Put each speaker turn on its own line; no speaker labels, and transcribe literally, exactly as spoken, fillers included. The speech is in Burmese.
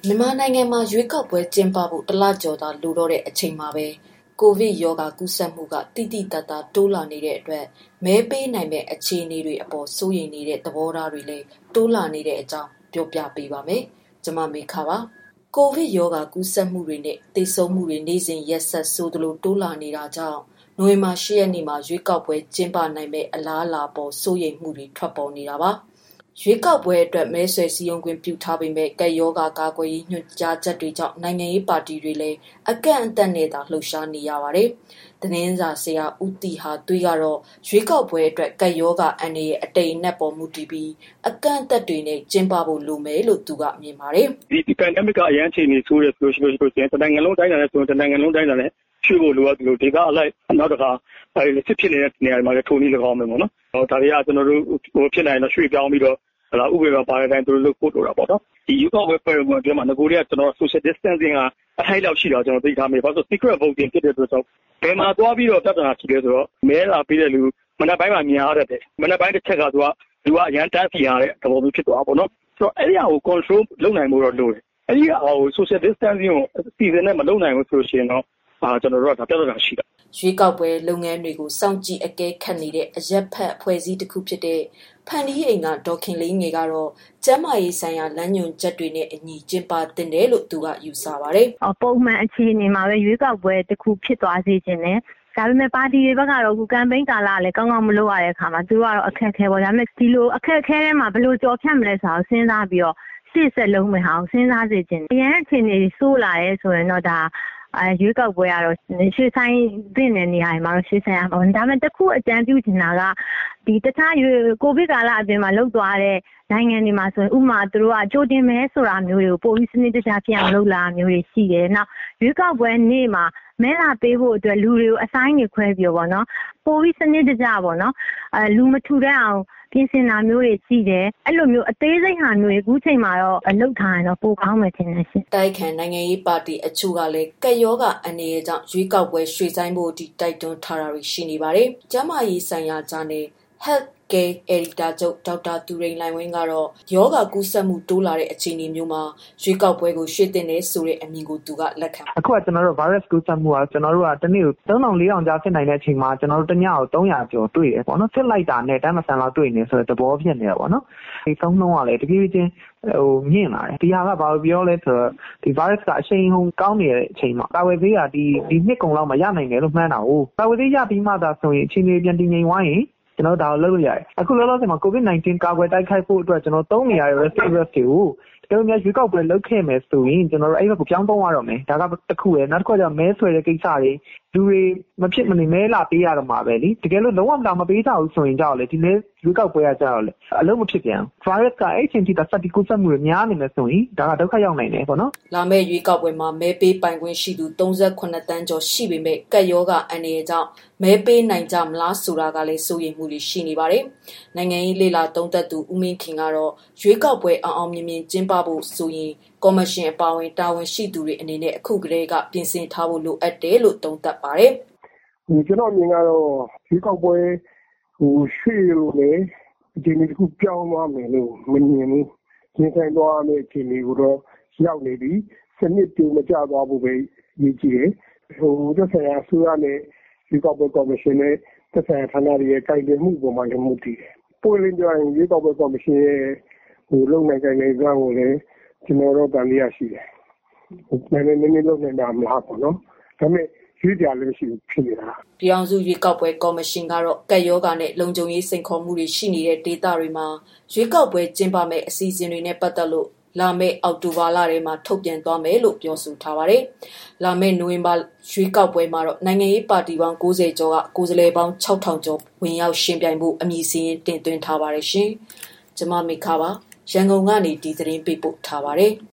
မြန်မာနိုင်ငံမှာရွေးကောက်ပွဲကျင်းပဖို့တလကျော်သာလိုတော့တဲ့အချိန်မှာပဲကိုဗစ်ရောဂါကူးစက်မှုကတိတိတတ်တာတိုးလာနေတဲ့အတွက်မဲပေးနိုင်မဲ့အခြေအနေတွေအပေါ်စိုးရိမ်နေတဲ့သဘောထားတွေလည်းတိုးလာနေတဲ့အကြောင်းပြောပြပေးပါမယ်။ကျွန်မမေခပါ။ကိုဗစ်ရောဂါကူးစက်မှုတွေနဲ့သေဆုံးမှုတွေနေ့စဉ်ရက်ဆက်ဆိုသလိုတိုးလာနေတာကြောင့်နိုဝင်ဘာ၈ရက်နေ့မှာရွေးကောက်ပွဲကျင်းပနိုင်မဲ့အလားအလာပေါ်စိုးရိမ်မှုတွေထွက်ပေါ်နေတာပါ။ရွေးကောက်ပွဲအတွက်မဲဆွယ်စည်းရုံးခွင့်ပြုထားပေမဲ့ကပ်ရောဂါကာကွယ်ရေးညွှန်ကြားချက်တွေကြောင့်နိုင်ငံရေးပါတီတွေလည်းအကန့်အသတ်နဲ့သာလှုပ်ရှားနေရပါတယ်။သတင်းစာဆရာဦးတီဟာတွေးကတော့ရွေးကောက်ပွဲအတွက်ကပ်ရောဂါအန္တရာယ်အတိမ်အနက်ပေါ်မူတည်ပြီးအကန့်အသတ်တွေနဲ့ကျင်းပဖို့လိုမယ်လို့သူကမြင်ပါတယ်
။ဒီ pandemic ကအရန်ချိန်နေဆိုရဆိုလို့ရှိရင်တနိုင်ငံလုံးတိုင်းတာနဲ့ဆိုရင်တနိုင်ငံလုံးတိုင်းတာနဲ့ရှိဖို့လိုအပ်တယ်လို့ဒေသအလိုက်နောက်တစ်ခါအဲဒီစစ်ဖြစ်နေတဲ့နေရာတွေမှာလည်းထုံနည်း၎င်းမယ်ပေါ့နော်။ဟောဒါတွေကကျွန်တော်တို့ဟိုဖြစ်နိုင်တော့ရွှေ့ပြောင်းပြီးတော့ဒါဥပဒေပါတဲ့အတိုင်းသူတို့လုပ်ဖို့လိုတာပေါ့နော်ဒီယူကောက်ပွဲပွဲမှာဒီမှာငကိုတွေကကျွန်တော် social distancing ကအထိုက်လောက်ရှိတော့ကျွန်တော်သိထားမိဘာလို့ secret voting ဖြစ်တဲ့အတွက်ကြောင့်ဘယ်မှာသွားပြီးတော့ပြဿနာရှိလဲဆိုတော့မဲလာပေးတဲ့လူမနက်ပိုင်းမှာမြင်ရတဲ့မနက်ပိုင်းတစ်ချက်ကသူကလူကအရန်တန်းစီရတဲ့သဘောမျိုးဖြစ်သွားပါတော့ဆိုတော့အဲ့ဒီအကို control လုပ်နိုင်မှုတော့လိုတယ်အဲ့ဒီအကို social distancing ကိုစီစဉ်နဲ့မလုပ်နိုင်ဘူးဆိုရှင်တော့အာကျွန်တော်တို့ကဒါပြဿနာရှိတာ
ရွေးကောက်ပွဲလုပ်ငန်းတွေကိုစောင့်ကြည့်အကဲခတ်နေတဲ့အရက်ဖက်အဖွဲ့အစည်းတစ်ခုဖြစ်တဲ့ဖန်ဒီအိမ်ကဒေါခင်လေးငယ်ကတော့ကျန်းမာရေးဆိုင်ရာလမ်းညွှန်ချက်တွေနဲ့အညီကျင်းပတင်တယ်လို့သူကယူဆပါတယ်
။ပုံမှန်အခြေအနေမှာပဲရွေးကောက်ပွဲတစ်ခုဖြစ်သွားစေခြင်းနဲ့ဒါပေမဲ့ပါတီတွေဘက်ကတော့အခုကမ်ပိန်းကာလလည်းကောင်းကောင်းမလုပ်ရတဲ့အခါမှာသူတို့ကတော့အခက်အခဲပေါ့ဒါပေမဲ့ဒီလိုအခက်အခဲထဲမှာဘယ်လိုကြော်ဖြတ်မလဲဆိုတော့စဉ်းစားပြီးတော့ရှေ့ဆက်လုံးမယ်ဟာကိုစဉ်းစားစေခြင်းအရင်အခြေအနေဆိုးလာရဲဆိုရင်တော့ဒါအဲရွေးကောက်ပွဲကတော့ရှေ့ဆိုင်တင်တဲ့နေရာတွေမှာတော့ရှေ့ဆိုင်ရပါဘူးဒါပေမဲ့တခုအကြံပြုချင်တာကဒီတခြားကိုဗစ်ကာလအပြင်မှာလောက်သွားတဲ့နိုင်ငံတွေမှာဆိုရင်ဥပမာသူတို့ကကြိုတင်မဲဆိုတာမျိုးတွေကိုပိုပြီးစနစ်တကျဖြစ်အောင်လုပ်လာမျိုးတွေရှိတယ်နောက်ရွေးကောက်ပွဲနေ့မှာမဲလာပေးဖို့အတွက်လူတွေကိုအဆိုင်တွေခွဲပြီးပေါ့နော်ပိုပြီးစနစ်တကျပေါ့နော်အဲလူမထူတဲ့အောင်ပြင်ဆင်တာမျိုးတွေရှိတယ်အဲ့လိုမျိုးအသေးစိတ်ဟာမျိုးအခုချိန်မှာတော့အလုပ်ထားရင်တော့ပိုကောင်းမယ်ထင်တယ်ရှင်
တိုက်ခိုင်နိုင်ငံရေးပါတီအချို့ကလည်းကက်ယောဂအနေနဲ့ကြောင့်ရွေးကောက်ပွဲရွှေ့ဆိုင်းဖို့အထိတိုက်တွန်းထားတာတွေရှိနေပါတယ်ကျန်းမာရေးဆိုင်ရာဂျာနယ် Health Care Editor ချုပ်ဒေါက်တာသူရိန်လိုင်ဝင်းကတော့ယောဂကူးစက်မှုတိုးလာတဲ့အခြေအနေမျိုးမှာရွေးကောက်ပွဲကိုရွှေ့တင်နေဆိုတဲ့အမြင်ကိုသူကလက်ခံ
အခုကကျွန်တော်တို့ virus ကူးစက်မှုကကျွန်တော်တို့ကတနေ့ကိုသုံးထောင်လေးထောင်ကြားဖြစ်နိုင်တဲ့အချိန်မှာကျွန်တော်တို့တညကိုသုံးရာကျော်တွေ့တယ်ပေါ့နော်စစ်လိုက်တာနဲ့တန်းမဆန်လောက်တွေ့နေဆိုတဲ့သဘောဖြစ်နေတာပေါ့နော်ဒီသုံးနှုန်းကလည်းတပြေးချင်းဟိုမြင့်လာတယ်ဒီဟာကဘာလို့ပြောလဲဆိုတော့ဒီ virus ကအချိန်ဟုန်ကောင်းနေတဲ့အချိန်မှာကာဝယ်ဆေးကဒီဒီနှစ်ကုန်လောက်မှရနိုင်တယ်လို့မှန်းတာ哦ကာဝယ်ဆေးရပြီးမှသာဆိုရင်အချိန်ကြီးပြန်တည်ငြိမ်သွားရင်ကျွန်တော်ဒါကိုလုပ်လို့ရတယ်အခုလောလောဆယ်မှာ covid nineteen ကာကွယ်တိုက်ခိုက်ဖို့အတွက်ကျွန်တော်သုံးနေရတဲ့ reserve တွေကိုတကယ်လို့များရွေးကောက်ပွဲလုပ်ခဲ့မယ်ဆိုရင်ကျွန်တော်တို့အဲ့ဘက်ကိုပြောင်းသုံးရတော့မယ်ဒါကတစ်ခုပဲနောက်တစ်ခုကကျမဲဆွဲတဲ့ကိစ္စတွေလူတွေမဖြစ်မနေမဲလာပေးရတော့မှာပဲလीတကယ်လို့လုံးဝမလာမပေးကြဘူးဆိုရင်ကြောက်လေဒီမဲရွေးကောက်ပွဲကကြောက်လေအလုံးမဖြစ်ပြန် virus ကအဲ့ချင်းထိသတ်တိကူးစက်မှုတွေများနေမယ်ဆိုရင်ဒါကဒုက္ခရောက်နိုင်တယ်ပေါ့နော်
လာမယ့်ရွေးကောက်ပွဲမှာမဲပေးပိုင်ခွင့်ရှိသူသုံးสิบเจ็ดတန်းကျော်ရှိပေမဲ့ကပ်ရောဂါအန္တရာယ်ကြောင့်မဲပေးနိုင်ကြမလားဆိုတာကလည်းစိုးရိမ်မှုတွေရှိနေပါတယ်နိုင်ငံရေးလေလာသုံးသက်သူဦးမင်းခင်ကတော့ရွေးကောက်ပွဲအောင်အောင်မြင်မြင်ကျင်းပဖို့ဆိုရင်ကော်မရှင်အပါအဝင်တာဝန်ရှိသူတွေအနေနဲ့အခုကတည်းကပြင်ဆင်ထားဖို့လိုအပ်တယ်လို့သုံးသပ်ပါတယ်
။ဒီကျွန်တော်မြင်ကတော့ရွေးကောက်ပွဲဟိုရွှေ့လို့လေဒီနေ့ခုပြောင်းသွားမယ်လို့မမြင်ဘူး။ပြင်ဆိုင်သွားမယ့်အခြေအနေကိုတော့ရောက်နေပြီ။စနစ်တူမကြသွားဖို့ပဲရည်ကြည်တယ်။ဟိုသက်ဆိုင်ရာဆိုရတဲ့ရွေးကောက်ပွဲကော်မရှင်နဲ့သက်ဆိုင်ရာဌာနတွေရဲ့ကိုင်တွယ်မှုပေါ်မှာလည်းမူတည်တယ်။ပွင့်လင်းပြောရင်ရွေးကောက်ပွဲကော်မရှင်ရဲ့ဟိုလုံနိုင်တဲ့နေရာကိုလည်းကျွန်တော်တို့တန်လျာရှိတယ်။ဟိုနည်းနည်းနည်းလုံးနေတာမလားပေါ့နော်။ဒါပေမဲ့ရွေးကြလည်းမရှိဘူးဖြစ်နေတာ
။ပြည်အောင်စုရွေးကောက်ပွဲကော်မရှင်ကတော့ကပ်ရောဂါနဲ့လုံခြုံရေးစိန်ခေါ်မှုတွေရှိနေတဲ့ဒေသတွေမှာရွေးကောက်ပွဲကျင်းပမဲ့အစီအစဉ်တွေနဲ့ပတ်သက်လို့လာမယ့်အောက်တိုဘာလထဲမှာထုတ်ပြန်သွားမယ်လို့ပြောဆိုထားပါတယ်။လာမယ့်နိုဝင်ဘာရွေးကောက်ပွဲမှာတော့နိုင်ငံရေးပါတီပေါင်း၉၀ကျော်ကကိုယ်စားလှယ်ပေါင်း၆ထောင်ကျော်ဝင်ရောက်ရှင်ပြိုင်ဖို့အမည်စာရင်းတင်သွင်းထားပါတယ်ရှင်။ကျွန်မမေခပါရန်ကုန်ကနေဒီသတင်းပေးပို့ထားပါတယ်။